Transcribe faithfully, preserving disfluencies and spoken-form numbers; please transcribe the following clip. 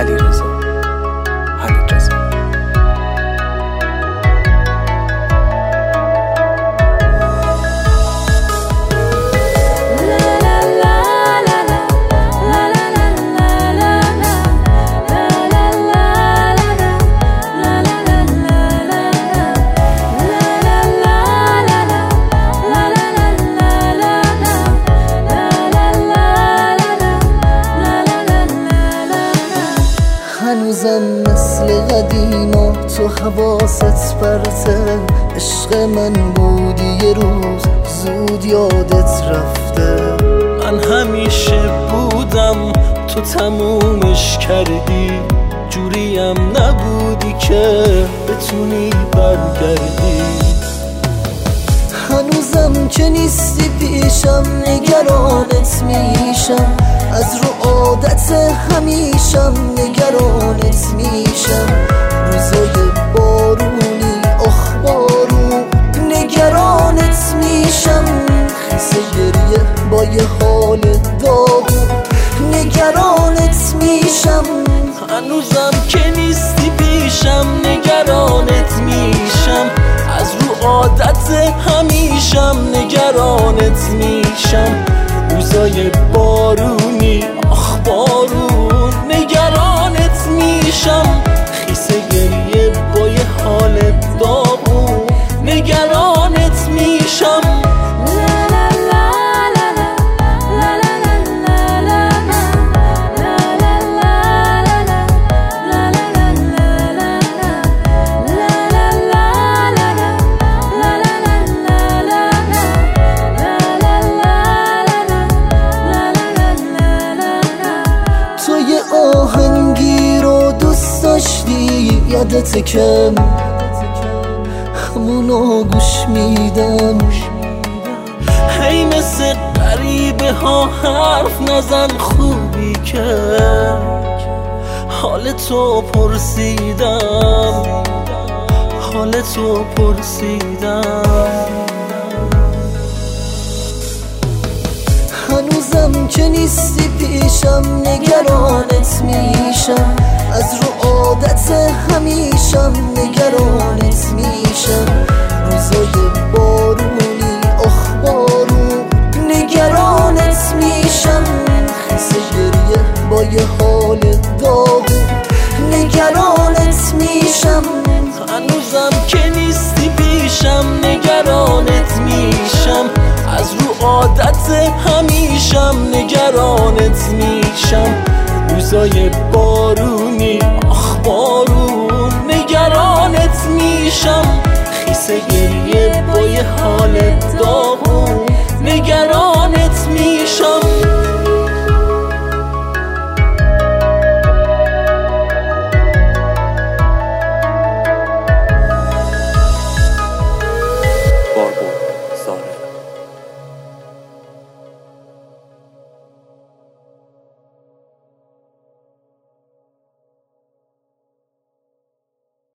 علیرضا حمیدرضا. هنوزم مثل قدیما تو حواست پرته، عشق من بودی یه روز زود یادت رفته. من همیشه بودم تو تمومش کردی، جوریم نبودی که بتونی برگردی. هنوزم که نیستی پیشم نگرانت میشم، از رو عادت همیشم نگرانت میشم. روزای بارونی آخ بارون نگرانت میشم، خیس گریه با یه حال داغون نگرانت میشم. هنوزم که نیستی پیشم نگرانت میشم، از رو عادت همیشم نگرانت میشم. روزای بارونی آخ بارون نگرانت میشم، خیس گریه با یه حال داغون نگرانت میشم. آهنگی رو دوست داشتی یادت کم، همونو گوش میدم. هی مثل غریبه ها حرف نزن، خوبی که حال تو پرسیدم، حال تو پرسیدم. هنوزم که نیستی پیشم نگرانت میشم، از رو عادت همیشم نگرانت میشم. روزای بارونی آخ بارون نگرانت میشم، خیس گریه با یه حال داغون نگرانت میشم. هنوزم که نیستی پیشم نگرانت میشم، از رو عادت همیشم نگرانت میشم. روزای بارونی آخ بارون نگرانت میشم، خیس گریه با یه حال داغون نگرانت